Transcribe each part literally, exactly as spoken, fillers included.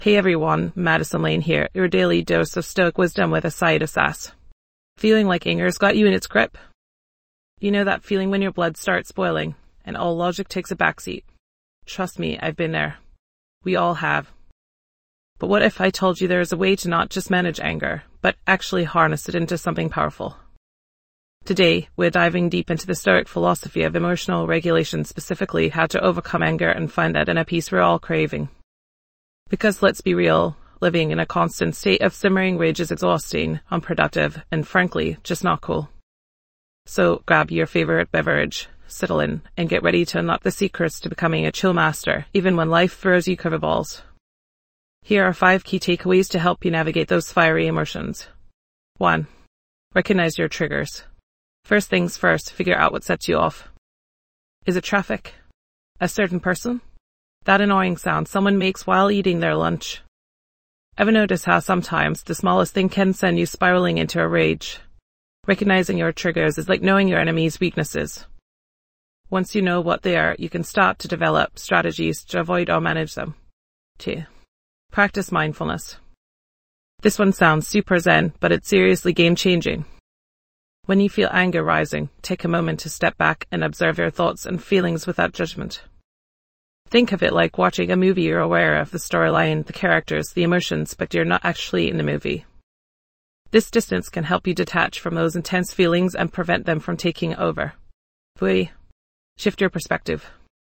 Hey everyone, Madison Lane here, your daily dose of Stoic wisdom with a side of sass. Feeling like anger's got you in its grip? You know that feeling when your blood starts boiling and all logic takes a backseat? Trust me, I've been there. We all have. But what if I told you there is a way to not just manage anger, but actually harness it into something powerful? Today, we're diving deep into the Stoic philosophy of emotional regulation, specifically how to overcome anger and find that inner peace we're all craving. Because let's be real, living in a constant state of simmering rage is exhausting, unproductive, and frankly, just not cool. So grab your favorite beverage, settle in, and get ready to unlock the secrets to becoming a chill master, even when life throws you curveballs. Here are five key takeaways to help you navigate those fiery emotions. One. Recognize your triggers. First things first, figure out what sets you off. Is it traffic? A certain person? That annoying sound someone makes while eating their lunch? Ever notice how sometimes the smallest thing can send you spiraling into a rage? Recognizing your triggers is like knowing your enemy's weaknesses. Once you know what they are, you can start to develop strategies to avoid or manage them. Two. Practice mindfulness. This one sounds super zen, but it's seriously game-changing. When you feel anger rising, take a moment to step back and observe your thoughts and feelings without judgment. Think of it like watching a movie. You're aware of the storyline, the characters, the emotions, but you're not actually in the movie. This distance can help you detach from those intense feelings and prevent them from taking over. Three. Shift your perspective.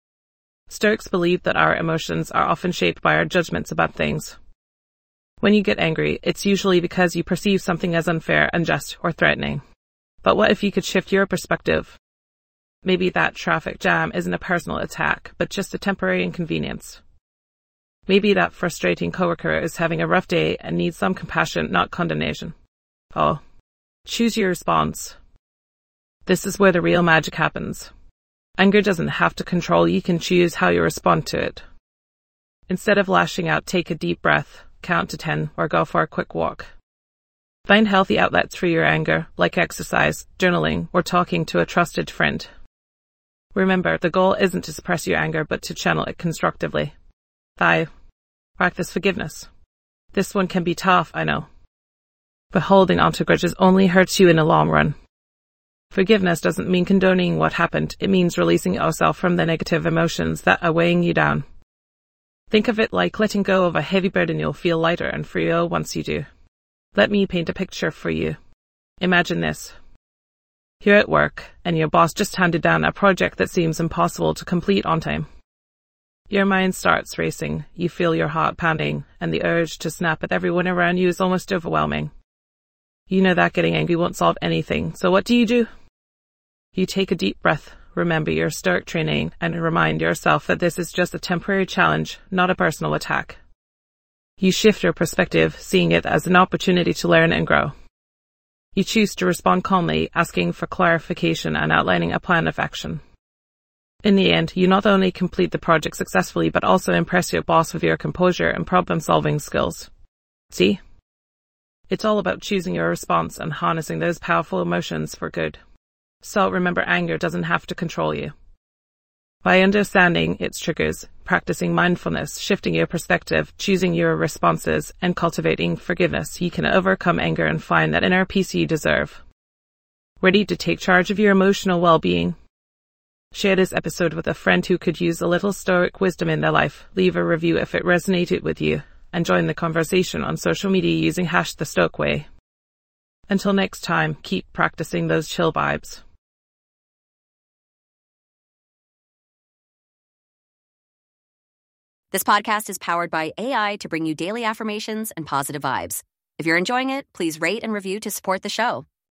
Stoics believe that our emotions are often shaped by our judgments about things. When you get angry, it's usually because you perceive something as unfair, unjust, or threatening. But what if you could shift your perspective? Maybe that traffic jam isn't a personal attack, but just a temporary inconvenience. Maybe that frustrating coworker is having a rough day and needs some compassion, not condemnation. Oh, choose your response. This is where the real magic happens. Anger doesn't have to control, you can choose how you respond to it. Instead of lashing out, take a deep breath, count to ten, or go for a quick walk. Find healthy outlets for your anger, like exercise, journaling, or talking to a trusted friend. Remember, the goal isn't to suppress your anger, but to channel it constructively. Five. Practice forgiveness. This one can be tough, I know. But holding onto grudges only hurts you in the long run. Forgiveness doesn't mean condoning what happened, it means releasing yourself from the negative emotions that are weighing you down. Think of it like letting go of a heavy burden. You'll feel lighter and freer once you do. Let me paint a picture for you. Imagine this. You're at work, and your boss just handed down a project that seems impossible to complete on time. Your mind starts racing, you feel your heart pounding, and the urge to snap at everyone around you is almost overwhelming. You know that getting angry won't solve anything, so what do you do? You take a deep breath, remember your Stoic training, and remind yourself that this is just a temporary challenge, not a personal attack. You shift your perspective, seeing it as an opportunity to learn and grow. You choose to respond calmly, asking for clarification and outlining a plan of action. In the end, you not only complete the project successfully, but also impress your boss with your composure and problem-solving skills. See? It's all about choosing your response and harnessing those powerful emotions for good. So remember, anger doesn't have to control you. By understanding its triggers, practicing mindfulness, shifting your perspective, choosing your responses, and cultivating forgiveness, you can overcome anger and find that inner peace you deserve. Ready to take charge of your emotional well-being? Share this episode with a friend who could use a little Stoic wisdom in their life. Leave a review if it resonated with you, and join the conversation on social media using hash the Stoic Way. Until next time, keep practicing those chill vibes. This podcast is powered by A I to bring you daily affirmations and positive vibes. If you're enjoying it, please rate and review to support the show.